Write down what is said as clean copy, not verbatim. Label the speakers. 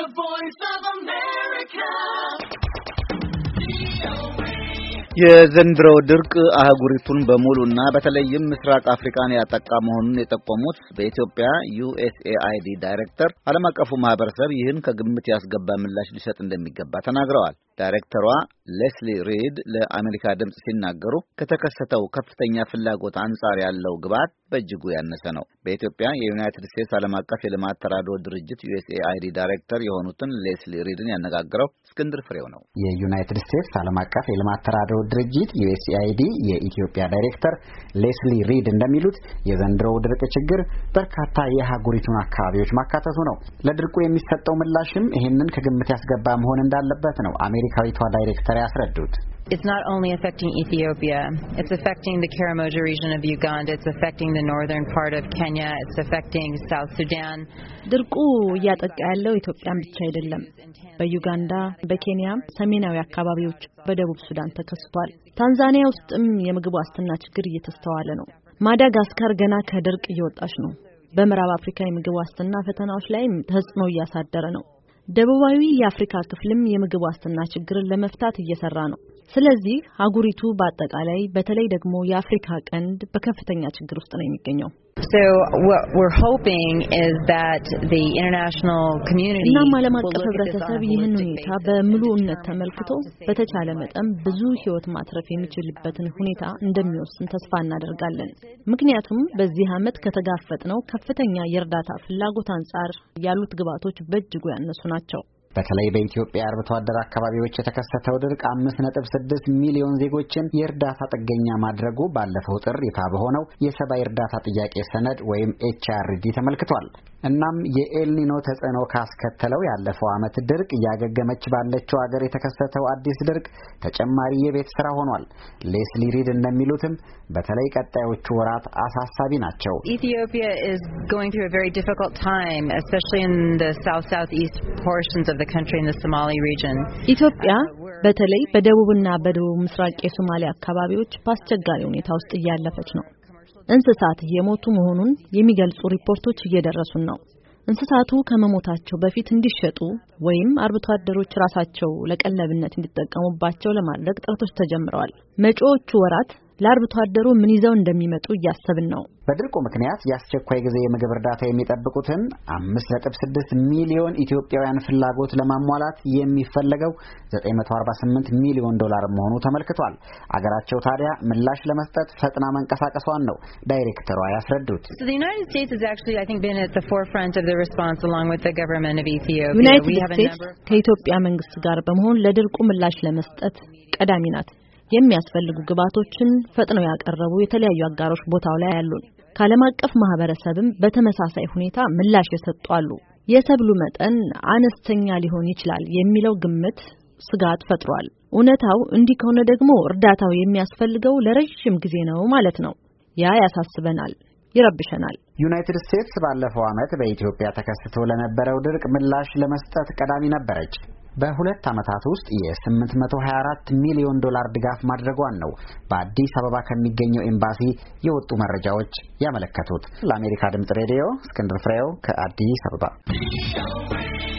Speaker 1: voice of America.
Speaker 2: የዘንድሮው ድርቅ አህጉሪቱን በሙሉና በተለይም ምስራቅ አፍሪካን ያጠቃ መሆኑን የጠቆሙት በኢትዮጵያ USAID ዳይሬክተር ዓለም አቀፉ ማህበረሰብ ይህን ከግምት ያስገባ ምላሽ ሊሰጥ እንደሚገባ ተናግረዋል። ዳይሬክተሯ ሌስሊ ሪድ ለአሜሪካ ድምጽ ሲናገሩ ከተከሰተው ከፍተኛ ፍላጎት አንጻር ያለው ግብዓት በእጅጉ ያነሰ ነው። በኢትዮጵያ የዩናይትድ ስቴትስ ዓለም አቀፍ የልማት ተራድኦ ድርጅት USAID ዳይሬክተር የሆኑትን ሌስሊ ሪድን ያነጋገረው እስክንድር ፍሬው ነው።
Speaker 3: የዩናይትድ ስቴትስ ዓለም አቀፍ የልማት ተራድኦ ድርጅት USAID የኢትዮጵያ ዳይሬክተር ሌስሊ ሪድ እንደሚሉት የዘንድሮው ድርቅ ችግር በርካታ የአህጉሪቱን አካባቢዎች ማካተቱ ነው። ለድርቁ የሚሰጠው ምላሽም ይህንን ከግምት ያስገባ መሆን እንዳለበት ነው አሜሪካዊቷ ዳይሬክተር ያስረዱት።
Speaker 4: It's not only affecting Ethiopia, it's affecting the Karamoja region of Uganda, it's affecting the northern part of Kenya, it's affecting South Sudan.
Speaker 5: ድርቁ እያጠቃ ያለው ኢትዮጵያን ብቻ አይደለም። በዩጋንዳ፣ በኬንያ ሰሜናዊ አካባቢዎች፣ በደቡብ ሱዳን ተከስቷል። ታንዛኒያ ውስጥም የምግብ ዋስትና ችግር እየተስተዋለ ነው። ማዳጋስካር ገና ከድርቅ እየወጣች ነው። በምዕራብ አፍሪካ የምግብ ዋስትና ፈተናዎች ላይ ተጽዕኖ እያሳደረ ነው። ደቡባዊ የአፍሪካ ክፍልም የምግብ ዋስትና ችግርን ለመፍታት እየሰራ ነው። ስለዚህ አህጉሪቱ በአጠቃላይ በተለይ ደግሞ የአፍሪካ ቀንድ በከፍተኛ ችግር ውስጥ ነው የሚገኘው።
Speaker 4: So what we're hoping is that the international community
Speaker 5: እና ዓለም አቀፍ ህብረተሰብ ይህን ሁኔታ በሙሉነት ተመልክቶ በተቻለ መጠን ብዙ ህይወት ማትረፍ የሚችልበትን ሁኔታ እንደሚወስን ተስፋ እናደርጋለን። ምክንያቱም በዚህ ዓመት ከተጋፈጥነው ከፍተኛ የእርዳታ ፍላጎት አንጻር ያሉት ግብዓቶች በእጅጉ ያነሱ ናቸው።
Speaker 3: በተለይ በኢትዮጵያ አርብቶ አደር አካባቢዎች የተከሰተው ድርቅ 5.6 ሚሊዮን ዜጎችን የእርዳታ ጥገኛ ማድረጉ ባለፈው ጥር ይፋ በሆነው የሰብአዊ እርዳታ ጥያቄ ሰነድ ወይም HRD ተመልክቷል። እናም የኤልኒኖ ተጽዕኖ ካስከተለው ያለፈው ዓመት ድርቅ እያገገመች ባለችው ሀገር የተከሰተው አዲስ ድርቅ ተጨማሪ የቤት ስራ ሆኗል። ሌስሊ ሪድ እንደሚሉትም በተለይ ቀጣዮቹ ወራት አሳሳቢ ናቸው።
Speaker 4: Ethiopia is going through a very difficult time, especially in the southeast portions of the country in the Somali region.
Speaker 5: ኢትዮጵያ በተለይ በደቡብና በደቡብ ምስራቅ የሶማሊያ አካባቢዎች በአስቸጋሪ ሁኔታ ውስጥ እያለፈች ነው። እንስሳት እየሞቱ መሆኑን የሚገልጹ ሪፖርቶች እየደረሱን ነው። እንስሳቱ ከመሞታቸው በፊት እንዲሸጡ ወይም አርብቶ አደሮች ራሳቸው ለቀለብነት እንዲጠቀሙባቸው ለማድረግ ጥረቶች ተጀምረዋል። መጪዎቹ ወራት ለአርብቶ አደሩ ምን ይዘው እንደሚመጡ እያሰብን ነው።
Speaker 3: በድርቁ ምክንያት የአስቸኳይ ጊዜ የምግብ እርዳታ የሚጠብቁትን 5.6 ሚሊዮን ኢትዮጵያውያን ፍላጎት ለማሟላት የሚፈለገው $948 ሚሊዮን መሆኑ ተመልክቷል። አገራቸው ታዲያ ምላሽ ለመስጠት ፈጥና መንቀሳቀሷን ነው ዳይሬክተሯ ያስረዱት።
Speaker 4: The United States has actually I think been at the forefront of the response along with the government of Ethiopia.
Speaker 5: ዩናይትድ ስቴትስ ከኢትዮጵያ መንግስት ጋር በመሆን ለድርቁ ምላሽ ለመስጠት ቀዳሚ ናት። የሚያስፈልጉ ግብዓቶችን ፈጥነው ያቀረቡ የተለያዩ አጋሮች ቦታው ላይ ያሉን። ከዓለም አቀፍ ማህበረሰብም በተመሳሳይ ሁኔታ ምላሽ የሰጡ አሉ። የሰብሉ መጠን አነስተኛ ሊሆን ይችላል የሚለው ግምት ስጋት ፈጥሯል። እውነታው እንዲህ ከሆነ ደግሞ እርዳታው የሚያስፈልገው ለረጅም ጊዜ ነው ማለት ነው። ያ ያሳስበናል፣ ይረብሸናል።
Speaker 3: ዩናይትድ ስቴትስ ባለፈው ዓመት በኢትዮጵያ ተከስቶ ለነበረው ድርቅ ምላሽ ለመስጠት ቀዳሚ ነበረች። በሁለት ዓመታት ውስጥ የ$824 ሚሊዮን ድጋፍ ማድረጓን ነው በአዲስ አበባ ከሚገኘው ኤምባሲ የወጡ መረጃዎች ያመለከቱት። ለአሜሪካ ድምጽ ሬዲዮ እስክንድር ፍሬው ከአዲስ አበባ